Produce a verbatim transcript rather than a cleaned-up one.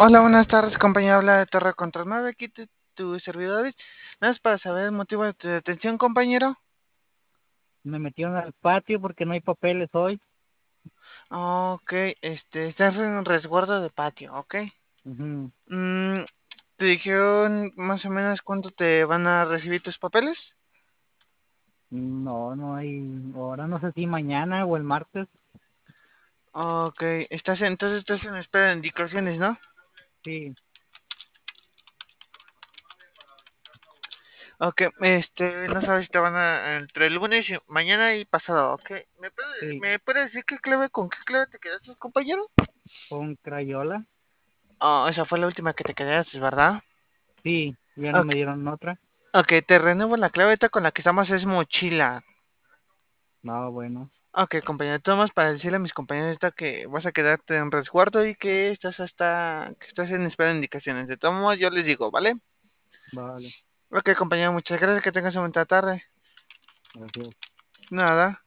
Hola, buenas tardes, compañero. Habla de Torre Control nueve, aquí tu, tu servidor. Nada más para saber el motivo de tu detención, compañero. Me metieron al patio porque no hay papeles hoy. Ok, este, estás en resguardo de patio, ok. Ujú. Mm, ¿Te dijeron más o menos cuánto te van a recibir tus papeles? No, no hay. Ahora no sé si mañana o el martes. Ok, estás entonces estás en espera de indicaciones, ¿no? Sí, Ok, este, no sabes si te van a entre el lunes y mañana y pasado, ok. ¿Me puede, sí. me puede decir qué clave, con qué clave te quedaste, compañero? Con Crayola. Oh, esa fue la última que te quedaste, ¿verdad? Sí, ya no Ok, me dieron otra. ok, te renuevo la clave ahorita con la que estamos es mochila. No, bueno. Ok, compañero, tomas para decirle a mis compañeros ahorita que vas a quedarte en resguardo y que estás hasta, que estás en espera de indicaciones. De todos modos, yo les digo, ¿vale? Vale, Ok, compañero, muchas gracias, que tengas una buena tarde. gracias. Nada.